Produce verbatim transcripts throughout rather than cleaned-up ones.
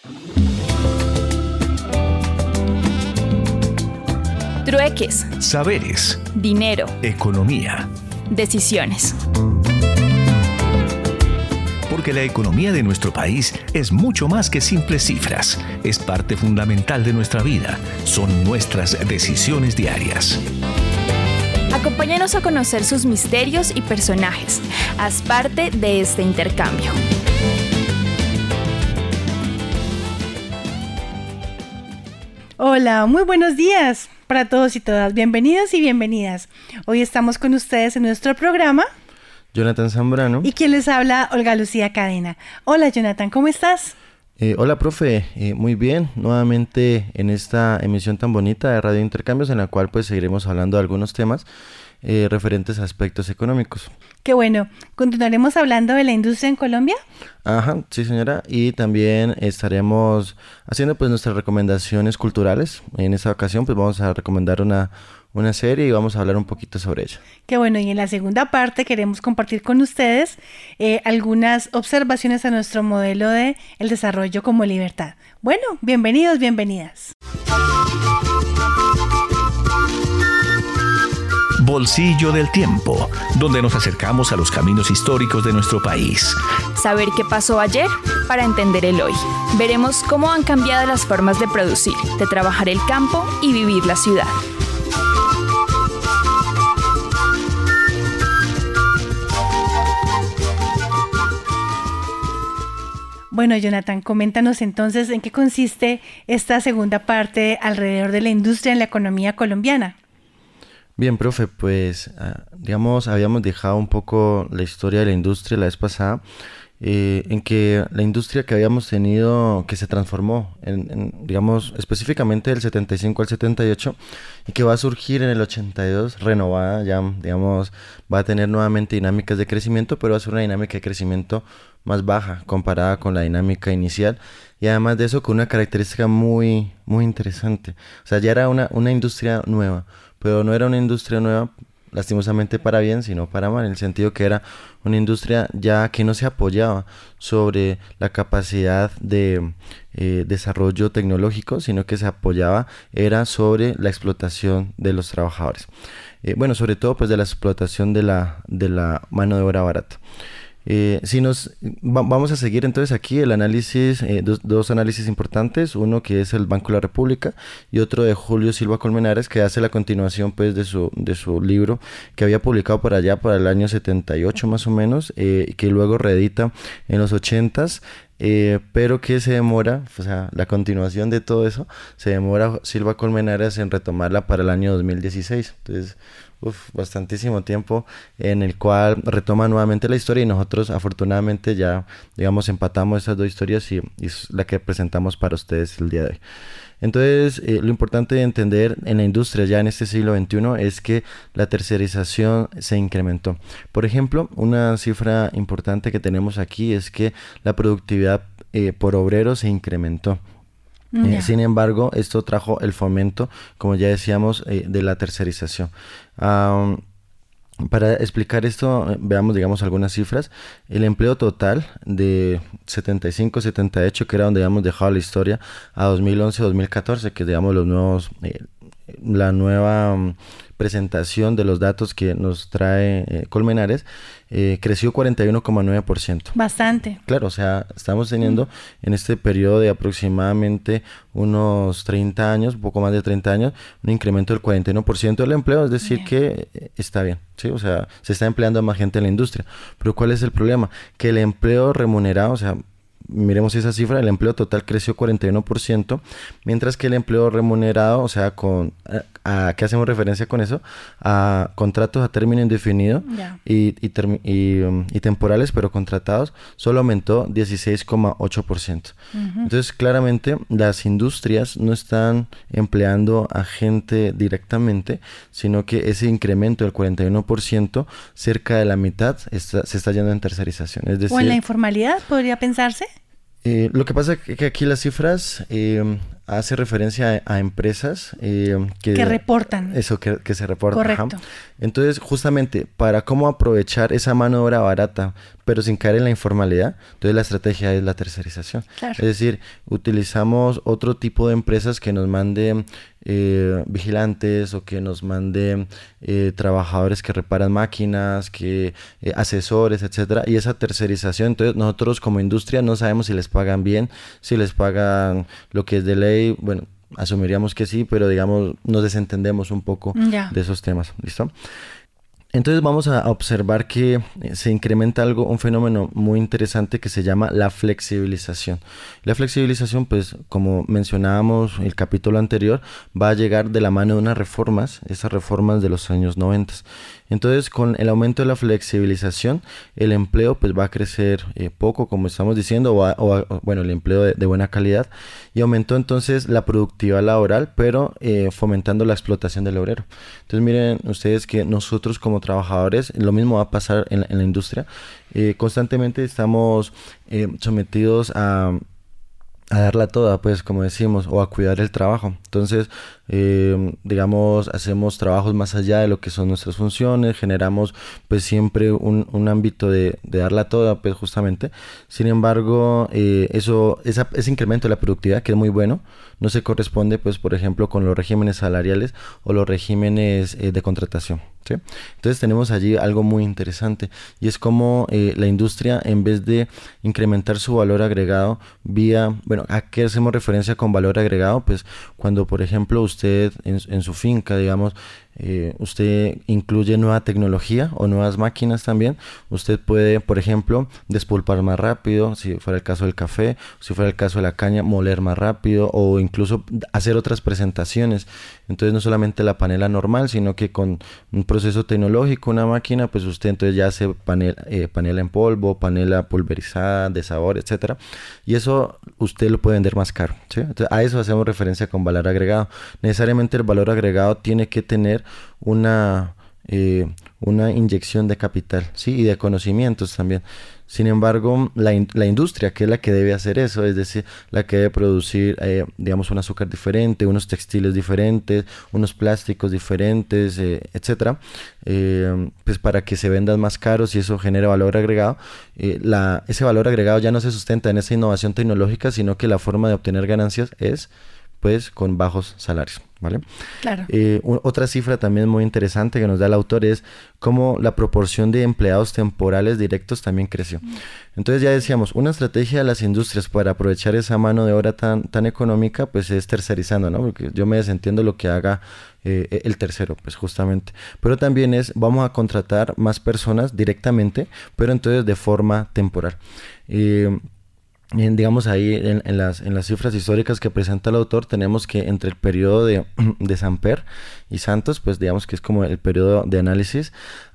Trueques, Saberes, dinero, economía. decisiones. Porque la economía de nuestro país es mucho más que simples cifras. Es parte fundamental de nuestra vida. Son nuestras decisiones diarias. Acompáñanos a conocer sus misterios y personajes. Haz parte de este intercambio. Hola, muy buenos días para todos y todas. Bienvenidos y bienvenidas. Hoy estamos con ustedes en nuestro programa. Jonathan Zambrano. Y quien les habla, Olga Lucía Cadena. Hola, Jonathan, ¿cómo estás? Eh, hola, profe. Eh, muy bien. Nuevamente en esta emisión tan bonita de Radio Intercambios, en la cual pues seguiremos hablando de algunos temas eh, referentes a aspectos económicos. Qué bueno. ¿Continuaremos hablando de la industria en Colombia? Ajá, sí, señora. Y también estaremos haciendo pues nuestras recomendaciones culturales. En esta ocasión pues vamos a recomendar una... una serie y vamos a hablar un poquito sobre ella. Qué bueno, y en la segunda parte queremos compartir con ustedes eh, algunas observaciones a nuestro modelo de el desarrollo como libertad. Bueno, bienvenidos, bienvenidas. Bolsillo del tiempo, donde nos acercamos a los caminos históricos de nuestro país. Saber qué pasó ayer para entender el hoy. Veremos cómo han cambiado las formas de producir, de trabajar el campo y vivir la ciudad. Bueno, Jonathan, coméntanos entonces en qué consiste esta segunda parte alrededor de la industria en la economía colombiana. Bien, profe, pues digamos, habíamos dejado un poco la historia de la industria la vez pasada, eh, en que la industria que habíamos tenido, que se transformó, en, en, digamos, específicamente del setenta y cinco al setenta y ocho, y que va a surgir en el ochenta y dos renovada, ya, digamos, va a tener nuevamente dinámicas de crecimiento, pero va a ser una dinámica de crecimiento más baja comparada con la dinámica inicial, y además de eso con una característica muy, muy interesante. O sea, ya era una, una industria nueva, pero no era una industria nueva lastimosamente para bien, sino para mal, en el sentido que era una industria ya que no se apoyaba sobre la capacidad de eh, desarrollo tecnológico, sino que se apoyaba era sobre la explotación de los trabajadores. Eh, bueno, sobre todo pues de la explotación de la, de la mano de obra barata. Eh, si nos va, vamos a seguir entonces aquí el análisis, eh, dos, dos análisis importantes, uno que es el Banco de la República y otro de Julio Silva Colmenares, que hace la continuación pues de su, de su libro que había publicado por allá para el año setenta y ocho más o menos, eh, que luego reedita en los ochentas. Eh, pero que se demora, o sea, la continuación de todo eso, se demora Silva Colmenares en retomarla para el año dos mil dieciséis. Entonces, uf, bastantísimo tiempo en el cual retoma nuevamente la historia y nosotros afortunadamente ya, digamos, empatamos esas dos historias y, y es la que presentamos para ustedes el día de hoy. Entonces, eh, lo importante de entender en la industria ya en este siglo veintiuno es que la tercerización se incrementó. Por ejemplo, una cifra importante que tenemos aquí es que la productividad eh, por obrero se incrementó. Yeah. Eh, sin embargo, esto trajo el fomento, como ya decíamos, eh, de la tercerización. Um, Para explicar esto, veamos, digamos, algunas cifras. El empleo total de setenta y cinco setenta y ocho, que era donde habíamos dejado la historia, a dos mil once dos mil catorce, que digamos los nuevos, eh, la nueva um, presentación de los datos que nos trae eh, Colmenares, eh, creció cuarenta y uno coma nueve por ciento. Bastante. Claro, o sea, estamos teniendo mm. en este periodo de aproximadamente unos treinta años, un poco más de treinta años, un incremento del cuarenta y uno por ciento del empleo, es decir, yeah. que eh, está bien, ¿sí? O sea, se está empleando más gente en la industria. Pero ¿cuál es el problema? Que el empleo remunerado, o sea, miremos esa cifra, el empleo total creció cuarenta y uno por ciento, mientras que el empleo remunerado, o sea, con a, a ¿qué hacemos referencia con eso? A contratos a término indefinido yeah. y, y, term, y, um, y temporales, pero contratados, solo aumentó dieciséis coma ocho por ciento. Uh-huh. Entonces, claramente, las industrias no están empleando a gente directamente, sino que ese incremento del cuarenta y uno por ciento, cerca de la mitad, está, se está yendo en tercerización. Es decir, ¿o en la informalidad podría pensarse? Eh, lo que pasa es que aquí las cifras eh, hace referencia a, a empresas eh, que, que reportan. Eso, que, que se reportan. Correcto. Ajá. Entonces, justamente, para cómo aprovechar esa mano de obra barata, pero sin caer en la informalidad. Entonces la estrategia es la tercerización. Claro. Es decir, utilizamos otro tipo de empresas que nos manden eh, vigilantes o que nos manden eh, trabajadores que reparan máquinas, que eh, asesores, etcétera. Y esa tercerización, entonces nosotros como industria no sabemos si les pagan bien, si les pagan lo que es de ley, bueno, asumiríamos que sí, pero digamos nos desentendemos un poco Ya. de esos temas. ¿Listo? Entonces vamos a observar que se incrementa algo, un fenómeno muy interesante que se llama la flexibilización. La flexibilización, pues como mencionábamos en el capítulo anterior, va a llegar de la mano de unas reformas, esas reformas de los años noventa. Entonces con el aumento de la flexibilización, el empleo pues va a crecer eh, poco, como estamos diciendo, o, a, o a, bueno, el empleo de, de buena calidad, y aumentó entonces la productividad laboral, pero eh, fomentando la explotación del obrero. Entonces miren ustedes que nosotros como trabajadores, lo mismo va a pasar en la, en la industria, eh, constantemente estamos eh, sometidos a, a darla toda, pues como decimos, o a cuidar el trabajo. Entonces, eh, digamos, hacemos trabajos más allá de lo que son nuestras funciones, generamos pues siempre un, un ámbito de, de darla toda, pues justamente. Sin embargo, eh, eso, esa, ese incremento de la productividad, que es muy bueno, no se corresponde, pues, por ejemplo, con los regímenes salariales o los regímenes eh, de contratación, ¿sí? Entonces tenemos allí algo muy interesante, y es como eh, la industria, en vez de incrementar su valor agregado vía, bueno, ¿a qué hacemos referencia con valor agregado? Pues cuando, por ejemplo, usted en, en su finca, digamos, eh, usted incluye nueva tecnología o nuevas máquinas también, usted puede, por ejemplo, despulpar más rápido, si fuera el caso del café, si fuera el caso de la caña, moler más rápido, o incluso hacer otras presentaciones. Entonces no solamente la panela normal, sino que con un proceso tecnológico, una máquina, pues usted entonces ya hace panel, eh, panela en polvo, panela pulverizada, de sabor, etcétera. Y eso usted lo puede vender más caro, ¿sí? Entonces a eso hacemos referencia con valor agregado. Necesariamente el valor agregado tiene que tener una, eh, una inyección de capital, ¿sí? Y de conocimientos también. Sin embargo, la, in la industria, que es la que debe hacer eso, es decir, la que debe producir, eh, digamos, un azúcar diferente, unos textiles diferentes, unos plásticos diferentes, eh, etcétera, eh, pues para que se vendan más caros y eso genere valor agregado. Eh, la, ese valor agregado ya no se sustenta en esa innovación tecnológica, sino que la forma de obtener ganancias es, pues, con bajos salarios, ¿vale? Claro. Eh, otra cifra también muy interesante que nos da el autor es cómo la proporción de empleados temporales directos también creció. Entonces ya decíamos, una estrategia de las industrias para aprovechar esa mano de obra tan, tan económica, pues es tercerizando, ¿no? Porque yo me desentiendo lo que haga eh, el tercero, pues justamente. Pero también es, vamos a contratar más personas directamente, pero entonces de forma temporal. Eh, En, digamos ahí en, en, las, en las cifras históricas que presenta el autor, tenemos que entre el periodo de, de Samper y Santos, pues digamos que es como el periodo de análisis,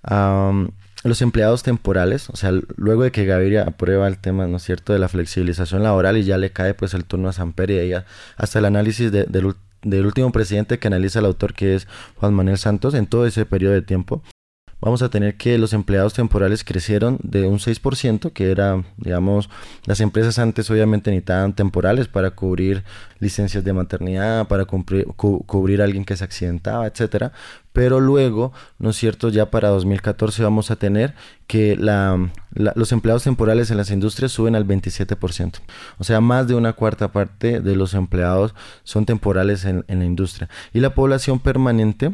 um, los empleados temporales, o sea, luego de que Gaviria aprueba el tema, ¿no es cierto?, de la flexibilización laboral, y ya le cae pues el turno a Samper, y ahí hasta el análisis de, del, del último presidente que analiza el autor, que es Juan Manuel Santos, en todo ese periodo de tiempo, vamos a tener que los empleados temporales crecieron de un seis por ciento, que era, digamos, las empresas antes obviamente necesitaban temporales para cubrir licencias de maternidad, para cumplir, cu cubrir a alguien que se accidentaba, etcétera. Pero luego, ¿no es cierto?, ya para dos mil catorce vamos a tener que la, la, los empleados temporales en las industrias suben al veintisiete por ciento. O sea, más de una cuarta parte de los empleados son temporales en, en la industria. Y la población permanente,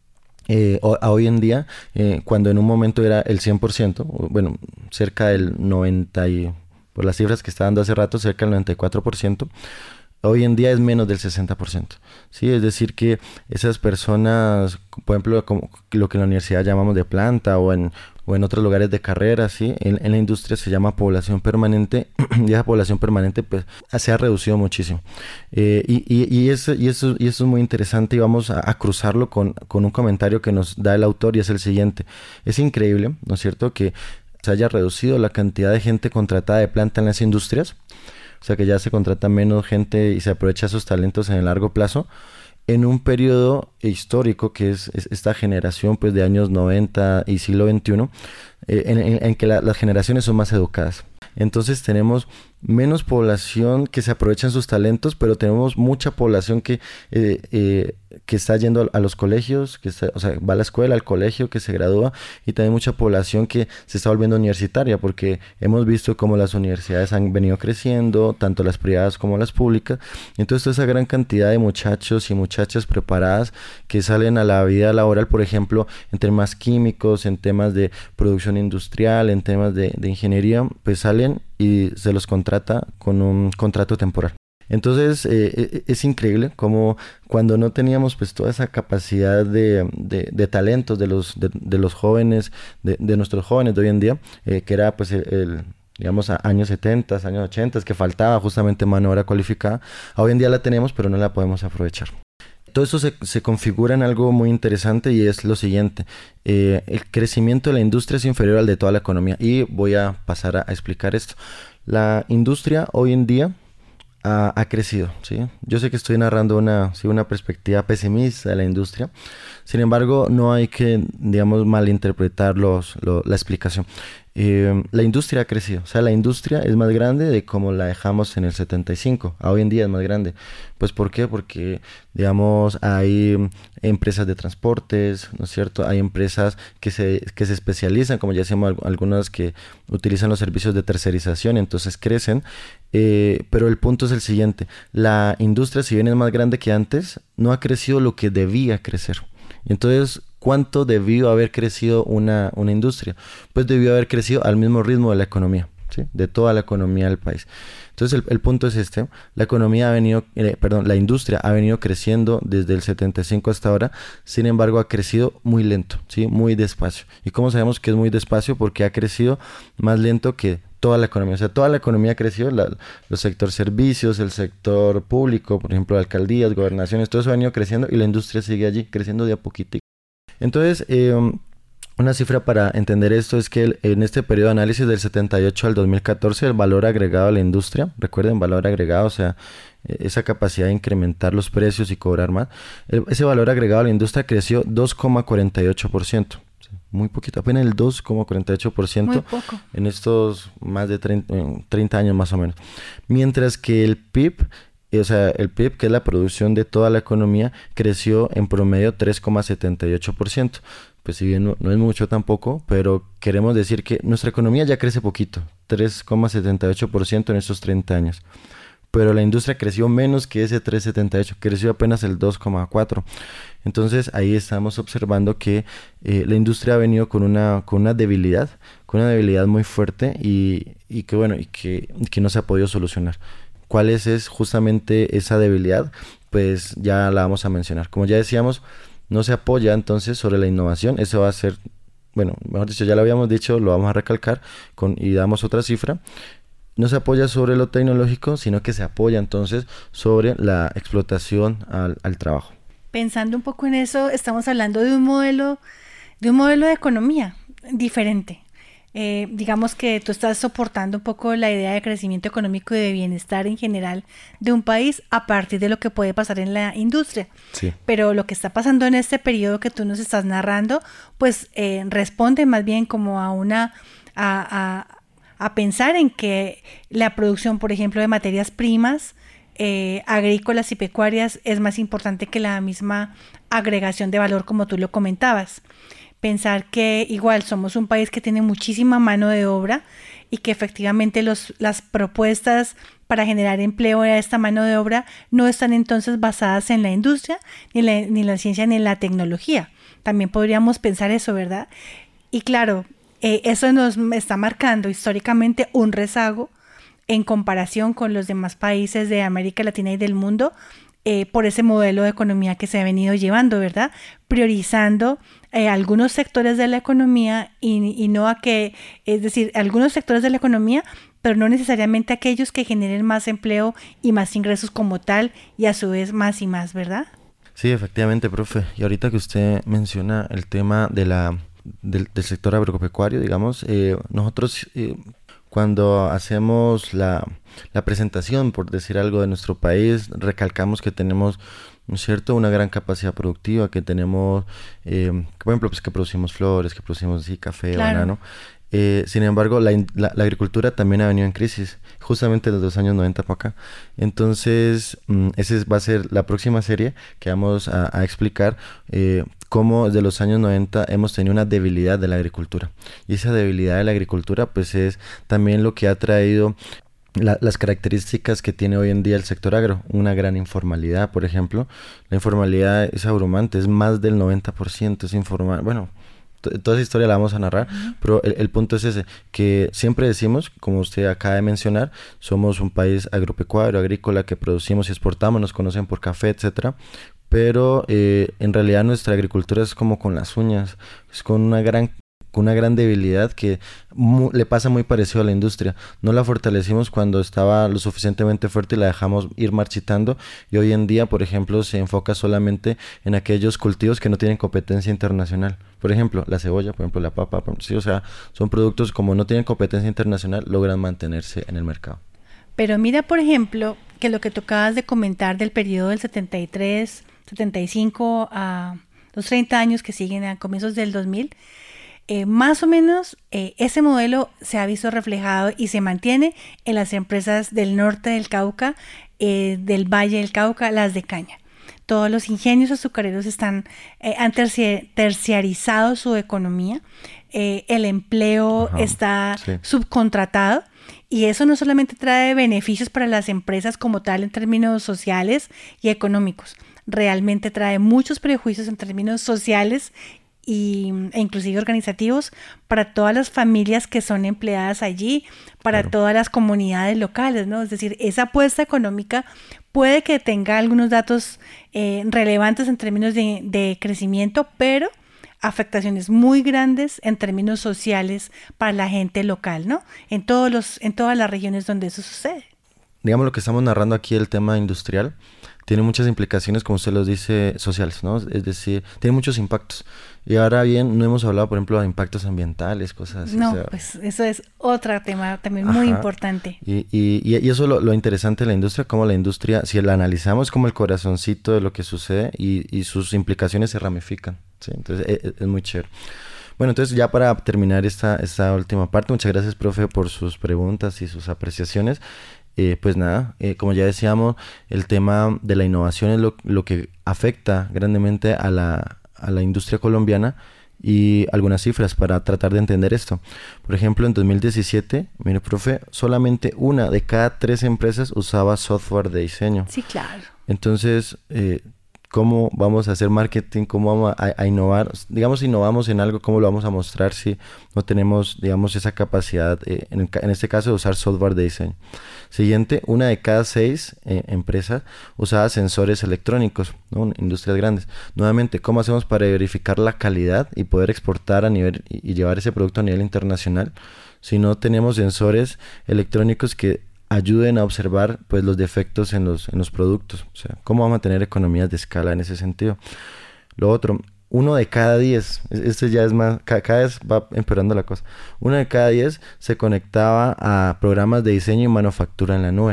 Eh, a hoy en día, eh, cuando en un momento era el cien por ciento, bueno, cerca del noventa por ciento, y por las cifras que está dando hace rato, cerca del noventa y cuatro por ciento, hoy en día es menos del sesenta por ciento, ¿sí? Es decir que esas personas, por ejemplo, como lo que en la universidad llamamos de planta o en, o en otros lugares de carrera, ¿sí?, en, en la industria se llama población permanente, y esa población permanente pues se ha reducido muchísimo. Eh, y, y, y, eso, y, eso, y eso es muy interesante, y vamos a, a cruzarlo con, con un comentario que nos da el autor, y es el siguiente. Es increíble, ¿no es cierto?, que se haya reducido la cantidad de gente contratada de planta en las industrias, o sea que ya se contrata menos gente y se aprovecha esos talentos en el largo plazo, en un periodo histórico que es, es esta generación pues de años noventa y siglo veintiuno, eh, en, en, en que la, las generaciones son más educadas. Entonces tenemos menos población que se aprovechan sus talentos, pero tenemos mucha población que, eh, eh, que está yendo a los colegios, que está, o sea, va a la escuela, al colegio, que se gradúa, y también mucha población que se está volviendo universitaria, porque hemos visto cómo las universidades han venido creciendo, tanto las privadas como las públicas. Entonces toda esa gran cantidad de muchachos y muchachas preparadas que salen a la vida laboral, por ejemplo, en temas químicos, en temas de producción industrial, en temas de, de ingeniería, pues salen y se los contrata con un contrato temporal. Entonces eh, es increíble como cuando no teníamos pues toda esa capacidad de, de, de talentos de los, de, de los jóvenes, de, de nuestros jóvenes de hoy en día, eh, que era pues el, el digamos, a años setenta, años ochenta, que faltaba justamente mano de obra cualificada. Hoy en día la tenemos, pero no la podemos aprovechar. Todo eso se, se configura en algo muy interesante y es lo siguiente. Eh, el crecimiento de la industria es inferior al de toda la economía. Y voy a pasar a, a explicar esto. La industria hoy en día ha, ha crecido, ¿sí? Yo sé que estoy narrando una, ¿sí? una perspectiva pesimista de la industria. Sin embargo, no hay que, digamos, malinterpretar los, lo, la explicación. Eh, la industria ha crecido, o sea, la industria es más grande de como la dejamos en el setenta y cinco, a hoy en día es más grande. Pues ¿por qué? Porque, digamos, hay empresas de transportes, ¿no es cierto? Hay empresas que se, que se especializan, como ya decíamos, algunas que utilizan los servicios de tercerización, entonces crecen. Eh, pero el punto es el siguiente, la industria, si bien es más grande que antes, no ha crecido lo que debía crecer. Entonces, ¿cuánto debió haber crecido una, una industria? Pues debió haber crecido al mismo ritmo de la economía, ¿sí? De toda la economía del país. Entonces, el, el punto es este, la economía ha venido, eh, perdón, la industria ha venido creciendo desde el setenta y cinco hasta ahora, sin embargo, ha crecido muy lento, ¿sí? Muy despacio. ¿Y cómo sabemos que es muy despacio? Porque ha crecido más lento que toda la economía, o sea, toda la economía creció, la, los sector servicios, el sector público, por ejemplo, alcaldías, gobernaciones, todo eso ha venido creciendo y la industria sigue allí, creciendo de a poquito. Entonces, eh, una cifra para entender esto es que el, en este periodo de análisis del setenta y ocho al dos mil catorce, el valor agregado a la industria, recuerden, valor agregado, o sea, esa capacidad de incrementar los precios y cobrar más, el, ese valor agregado a la industria creció dos coma cuarenta y ocho por ciento. Muy poquito, apenas el dos coma cuarenta y ocho por ciento en estos más de treinta, treinta años más o menos. Mientras que el P I B, o sea, el P I B, que es la producción de toda la economía, creció en promedio tres coma setenta y ocho por ciento. Pues si bien no, no es mucho tampoco, pero queremos decir que nuestra economía ya crece poquito, tres coma setenta y ocho por ciento en estos treinta años. Pero la industria creció menos que ese tres coma setenta y ocho, creció apenas el dos coma cuatro. Entonces ahí estamos observando que eh, la industria ha venido con una, con una debilidad, con una debilidad muy fuerte y, y que bueno, y que, que no se ha podido solucionar. ¿Cuál es, es justamente esa debilidad? Pues ya la vamos a mencionar. Como ya decíamos, no se apoya entonces sobre la innovación. Eso va a ser, bueno, mejor dicho, ya lo habíamos dicho, lo vamos a recalcar con, y damos otra cifra. No se apoya sobre lo tecnológico, sino que se apoya entonces sobre la explotación al, al trabajo. Pensando un poco en eso, estamos hablando de un modelo, de un modelo de economía diferente. Eh, digamos que tú estás soportando un poco la idea de crecimiento económico y de bienestar en general de un país a partir de lo que puede pasar en la industria. Sí. Pero lo que está pasando en este periodo que tú nos estás narrando, pues eh, responde más bien como a una... a, a a pensar en que la producción, por ejemplo, de materias primas eh, agrícolas y pecuarias es más importante que la misma agregación de valor, como tú lo comentabas. Pensar que igual somos un país que tiene muchísima mano de obra y que efectivamente los, las propuestas para generar empleo a esta mano de obra no están entonces basadas en la industria, ni la, ni la ciencia, ni en la tecnología. También podríamos pensar eso, ¿verdad? Y claro, Eh, eso nos está marcando históricamente un rezago en comparación con los demás países de América Latina y del mundo eh, por ese modelo de economía que se ha venido llevando, ¿verdad? Priorizando eh, algunos sectores de la economía y, y no a que, es decir, algunos sectores de la economía, pero no necesariamente aquellos que generen más empleo y más ingresos como tal y a su vez más y más, ¿verdad? Sí, efectivamente, profe. Y ahorita que usted menciona el tema de la... Del, del sector agropecuario, digamos, eh, nosotros eh, cuando hacemos la, la presentación, por decir algo, de nuestro país, recalcamos que tenemos, ¿no es cierto?, una gran capacidad productiva, que tenemos, eh, que, por ejemplo, pues que producimos flores, que producimos sí, café, claro. banano, Eh, sin embargo, la, la, la agricultura también ha venido en crisis, justamente desde los años noventa para acá. Entonces, mmm, esa va a ser la próxima serie que vamos a, a explicar eh, cómo desde los años noventa hemos tenido una debilidad de la agricultura. Y esa debilidad de la agricultura pues es también lo que ha traído La, las características que tiene hoy en día el sector agro, una gran informalidad, por ejemplo. La informalidad es abrumante, es más del noventa por ciento, es informal. Bueno, t- toda esa historia la vamos a narrar, uh-huh. pero el, el punto es ese, que siempre decimos, como usted acaba de mencionar, somos un país agropecuario, agrícola, que producimos y exportamos, nos conocen por café, etcétera. Pero eh, en realidad nuestra agricultura es como con las uñas, es con una gran con una gran debilidad que mu- le pasa muy parecido a la industria. No la fortalecimos cuando estaba lo suficientemente fuerte y la dejamos ir marchitando, y hoy en día, por ejemplo, se enfoca solamente en aquellos cultivos que no tienen competencia internacional. Por ejemplo, la cebolla, por ejemplo, la papa, por ejemplo, sí, o sea, son productos como no tienen competencia internacional, logran mantenerse en el mercado. Pero mira, por ejemplo, que lo que tú acabas de comentar del periodo del setenta y tres, setenta y cinco a los treinta años que siguen a comienzos del dos mil, Eh, más o menos eh, ese modelo se ha visto reflejado y se mantiene en las empresas del norte del Cauca, eh, del Valle del Cauca, las de caña. Todos los ingenios azucareros están, eh, han terci- terciarizado su economía, eh, el empleo Ajá, está sí. subcontratado, y eso no solamente trae beneficios para las empresas como tal en términos sociales y económicos, realmente trae muchos prejuicios en términos sociales Y, e inclusive organizativos para todas las familias que son empleadas allí, para claro. todas las comunidades locales, ¿no? Es decir, esa apuesta económica puede que tenga algunos datos eh, relevantes en términos de, de crecimiento, pero afectaciones muy grandes en términos sociales para la gente local, ¿no? En todos los, en todas las regiones donde eso sucede. Digamos, lo que estamos narrando aquí, el tema industrial, tiene muchas implicaciones, como usted los dice, sociales, ¿no? Es decir, tiene muchos impactos. Y ahora bien, no hemos hablado, por ejemplo, de impactos ambientales, cosas así. No, o sea, pues eso es otro tema también muy ajá. importante. Y, y, y eso lo, lo interesante de la industria, cómo la industria, si la analizamos, como el corazoncito de lo que sucede y, y sus implicaciones se ramifican, ¿sí? Entonces, es, es muy chévere. Bueno, entonces ya para terminar esta, esta última parte, muchas gracias, profe, por sus preguntas y sus apreciaciones. Eh, pues nada, eh, como ya decíamos, el tema de la innovación es lo, lo que afecta grandemente a la, a la industria colombiana, y algunas cifras para tratar de entender esto. Por ejemplo, en dos mil diecisiete, mire, profe, solamente una de cada tres empresas usaba software de diseño. Sí, claro. Entonces, eh, ¿cómo vamos a hacer marketing? ¿Cómo vamos a, a innovar? Digamos, innovamos en algo, ¿cómo lo vamos a mostrar si no tenemos, digamos, esa capacidad, eh, en, el, en este caso, de usar software de diseño? Siguiente, una de cada seis eh, empresas usaba sensores electrónicos, ¿no? Industrias grandes. Nuevamente, ¿cómo hacemos para verificar la calidad y poder exportar a nivel y, y llevar ese producto a nivel internacional si no tenemos sensores electrónicos que ayuden a observar pues los defectos en los, en los productos? O sea, ¿cómo vamos a tener economías de escala en ese sentido? Lo otro, uno de cada diez, este ya es más, cada, cada vez va empeorando la cosa, uno de cada diez se conectaba a programas de diseño y manufactura en la nube.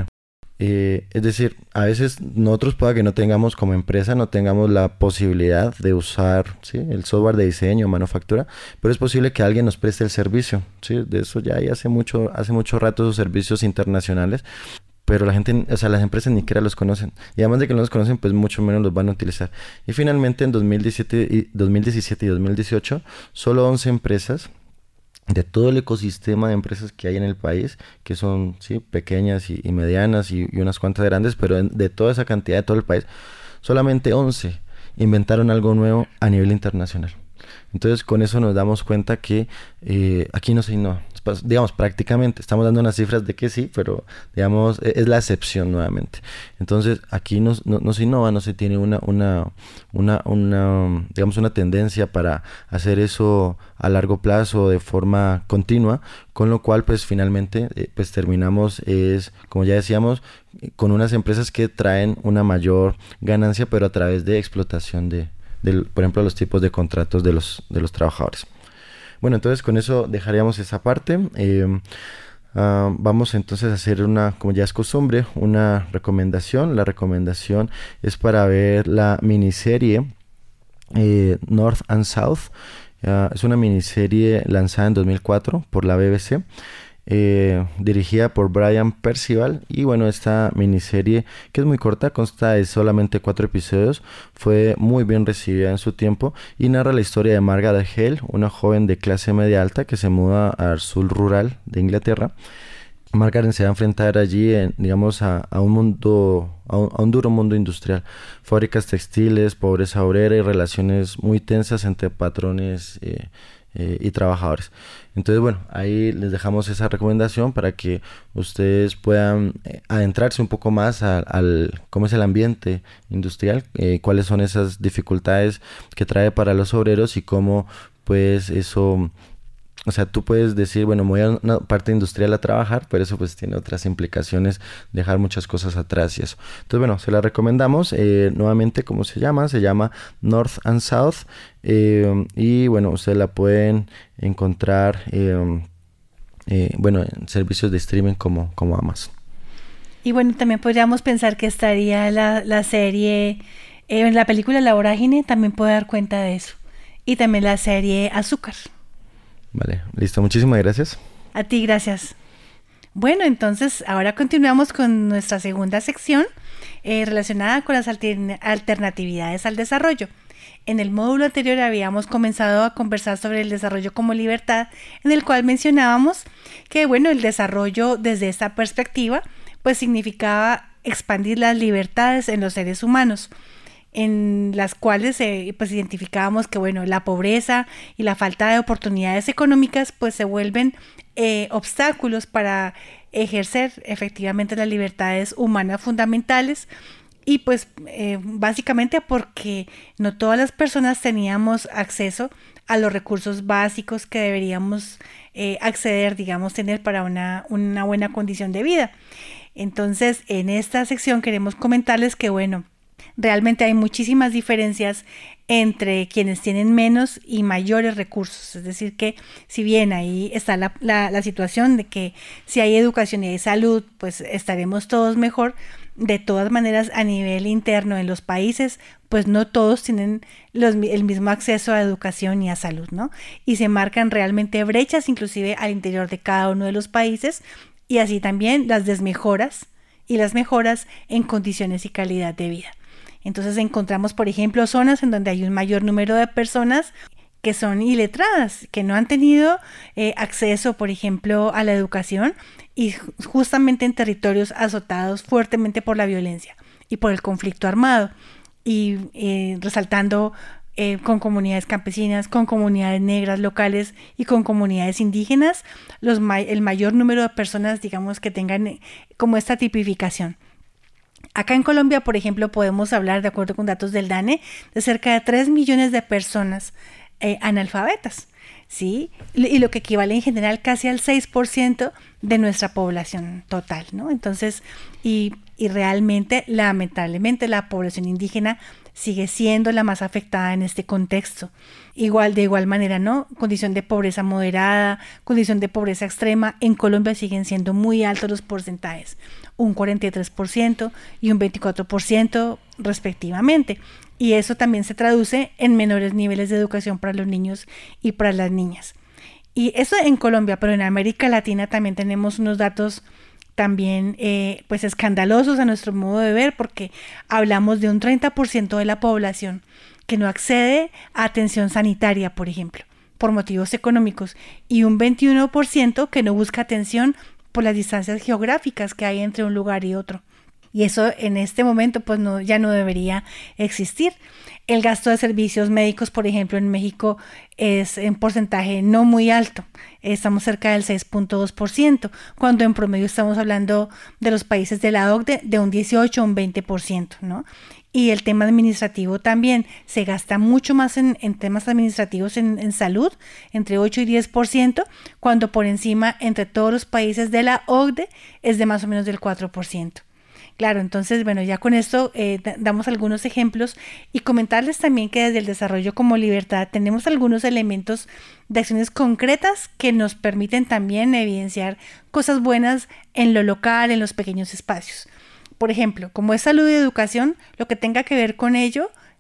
Eh, es decir, a veces nosotros pueda que no tengamos como empresa, no tengamos la posibilidad de usar, ¿sí?, el software de diseño o manufactura, pero es posible que alguien nos preste el servicio, ¿sí? De eso ya hay hace mucho, hace mucho rato esos servicios internacionales, pero la gente, o sea, las empresas ni siquiera los conocen, y además de que no los conocen, pues mucho menos los van a utilizar. Y finalmente en dos mil diecisiete y, dos mil diecisiete y dos mil dieciocho, solo once empresas de todo el ecosistema de empresas que hay en el país, que son, sí, pequeñas y, y medianas y, y unas cuantas grandes, pero en, de toda esa cantidad de todo el país, solamente once inventaron algo nuevo a nivel internacional. Entonces, con eso nos damos cuenta que eh, aquí no se innova. Digamos, prácticamente, estamos dando unas cifras de que sí, pero digamos, es la excepción nuevamente. Entonces, aquí no, no, no se innova, no se tiene una, una, una, una, digamos, una tendencia para hacer eso a largo plazo de forma continua, con lo cual, pues, finalmente, eh, pues, terminamos, es, como ya decíamos, con unas empresas que traen una mayor ganancia, pero a través de explotación de, de por ejemplo, los tipos de contratos de los, de los trabajadores. Bueno, entonces con eso dejaríamos esa parte. Eh, uh, vamos entonces a hacer una, como ya es costumbre, una recomendación. La recomendación es para ver la miniserie eh, North and South. Uh, es una miniserie lanzada en dos mil cuatro por la B B C. Eh, dirigida por Brian Percival, y bueno, esta miniserie, que es muy corta, consta de solamente cuatro episodios, fue muy bien recibida en su tiempo y narra la historia de Margaret Hale, una joven de clase media alta que se muda al sur rural de Inglaterra. Margaret se va a enfrentar allí, en, digamos, a, a un mundo, a un, a un duro mundo industrial, fábricas textiles, pobreza obrera y relaciones muy tensas entre patrones eh, eh, y trabajadores. Entonces, bueno, ahí les dejamos esa recomendación para que ustedes puedan eh, adentrarse un poco más al, al cómo es el ambiente industrial, eh, cuáles son esas dificultades que trae para los obreros y cómo, pues, eso... O sea, tú puedes decir, bueno, me voy a una parte industrial a trabajar, pero eso pues tiene otras implicaciones, dejar muchas cosas atrás y eso. Entonces, bueno, se la recomendamos. Eh, nuevamente, ¿cómo se llama? Se llama North and South. Eh, y bueno, ustedes la pueden encontrar, eh, eh, bueno, en servicios de streaming como, como Amazon. Y bueno, también podríamos pensar que estaría la, la serie, eh, en la película La Vorágine, también puede dar cuenta de eso. Y también la serie Azúcar. Vale, listo. Muchísimas gracias. A ti, gracias. Bueno, entonces ahora continuamos con nuestra segunda sección eh, relacionada con las altern- alternatividades al desarrollo. En el módulo anterior habíamos comenzado a conversar sobre el desarrollo como libertad, en el cual mencionábamos que, bueno, el desarrollo desde esta perspectiva, pues significaba expandir las libertades en los seres humanos, en las cuales eh, pues identificábamos que, bueno, la pobreza y la falta de oportunidades económicas pues se vuelven eh, obstáculos para ejercer efectivamente las libertades humanas fundamentales, y pues eh, básicamente porque no todas las personas teníamos acceso a los recursos básicos que deberíamos eh, acceder, digamos, tener para una, una buena condición de vida. Entonces, en esta sección queremos comentarles que, bueno, realmente hay muchísimas diferencias entre quienes tienen menos y mayores recursos. Es decir, que si bien ahí está la, la, la situación de que si hay educación y hay salud, pues estaremos todos mejor, de todas maneras a nivel interno en los países, pues no todos tienen los, el mismo acceso a educación y a salud, ¿no? Y se marcan realmente brechas inclusive al interior de cada uno de los países, y así también las desmejoras y las mejoras en condiciones y calidad de vida. Entonces encontramos, por ejemplo, zonas en donde hay un mayor número de personas que son iletradas, que no han tenido eh, acceso, por ejemplo, a la educación, y justamente en territorios azotados fuertemente por la violencia y por el conflicto armado, y eh, resaltando eh, con comunidades campesinas, con comunidades negras locales y con comunidades indígenas, los ma- el mayor número de personas, digamos, que tengan eh, como esta tipificación. Acá en Colombia, por ejemplo, podemos hablar, de acuerdo con datos del DANE, de cerca de tres millones de personas eh, analfabetas, ¿sí? Y lo que equivale en general casi al seis por ciento de nuestra población total, ¿no? Entonces, y, y realmente, lamentablemente, la población indígena sigue siendo la más afectada en este contexto. Igual, de igual manera, ¿no? Condición de pobreza moderada, condición de pobreza extrema. En Colombia siguen siendo muy altos los porcentajes, un cuarenta y tres por ciento y un veinticuatro por ciento respectivamente. Y eso también se traduce en menores niveles de educación para los niños y para las niñas. Y eso en Colombia, pero en América Latina también tenemos unos datos también eh, pues escandalosos a nuestro modo de ver, porque hablamos de un treinta por ciento de la población que no accede a atención sanitaria, por ejemplo, por motivos económicos, y un veintiuno por ciento que no busca atención por las distancias geográficas que hay entre un lugar y otro. Y eso en este momento pues no, ya no debería existir. El gasto de servicios médicos, por ejemplo, en México es en porcentaje no muy alto. Estamos cerca del seis punto dos por ciento, cuando en promedio estamos hablando de los países de la O C D E de un dieciocho o un veinte por ciento, ¿no? Y el tema administrativo también, se gasta mucho más en, en temas administrativos en, en salud, entre ocho y diez por ciento, cuando por encima entre todos los países de la O C D E es de más o menos del cuatro por ciento. Claro, entonces, bueno, ya con esto eh, damos algunos ejemplos, y comentarles también que desde el desarrollo como libertad tenemos algunos elementos de acciones concretas que nos permiten también evidenciar cosas buenas en lo local, en los pequeños espacios. Por ejemplo, como es salud y educación, lo que tenga que ver con ello,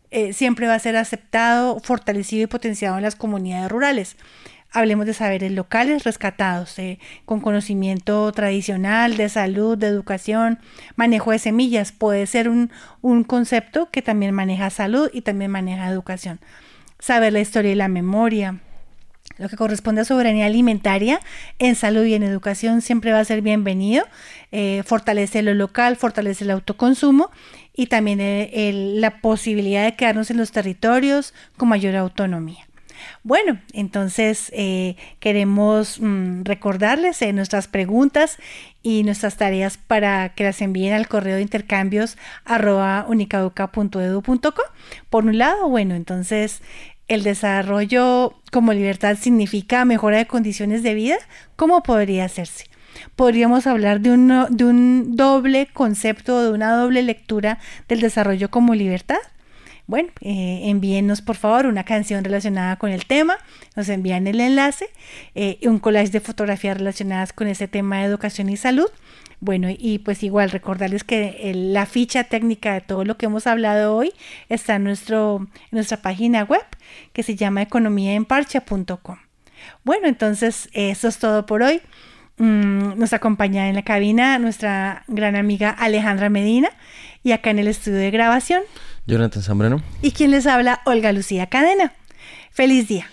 eh, siempre va a ser aceptado, fortalecido y potenciado en las comunidades rurales. Hablemos de saberes locales rescatados, eh, con conocimiento tradicional de salud, de educación, manejo de semillas. Puede ser un, un concepto que también maneja salud y también maneja educación. Saber la historia y la memoria. Lo que corresponde a soberanía alimentaria en salud y en educación siempre va a ser bienvenido. Eh, fortalece lo local, fortalece el autoconsumo y también el, el, la posibilidad de quedarnos en los territorios con mayor autonomía. Bueno, entonces eh, queremos mmm, recordarles eh, nuestras preguntas y nuestras tareas para que las envíen al correo de intercambios arroba unicaduca punto edu punto co. Por un lado, bueno, entonces el desarrollo como libertad significa mejora de condiciones de vida. ¿Cómo podría hacerse? Podríamos hablar de un, de un doble concepto, de una doble lectura del desarrollo como libertad. Bueno, eh, envíennos por favor una canción relacionada con el tema, nos envían el enlace, eh, un collage de fotografías relacionadas con ese tema de educación y salud. Bueno, y pues igual recordarles que el, la ficha técnica de todo lo que hemos hablado hoy está en, nuestro, en nuestra página web que se llama economía en parche punto com. Bueno, entonces eso es todo por hoy. Mm, nos acompaña en la cabina nuestra gran amiga Alejandra Medina y acá en el estudio de grabación Jonathan Zambrano. Y quien les habla, Olga Lucía Cadena. ¡Feliz día!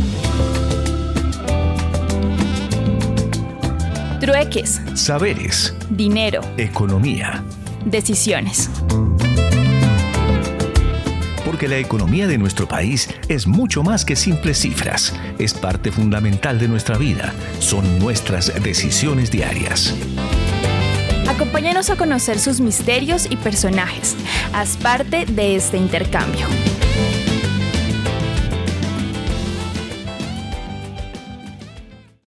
Trueques. Saberes. Dinero. Economía. Decisiones. Porque la economía de nuestro país es mucho más que simples cifras. Es parte fundamental de nuestra vida. Son nuestras decisiones diarias. Acompáñanos a conocer sus misterios y personajes. Haz parte de este intercambio.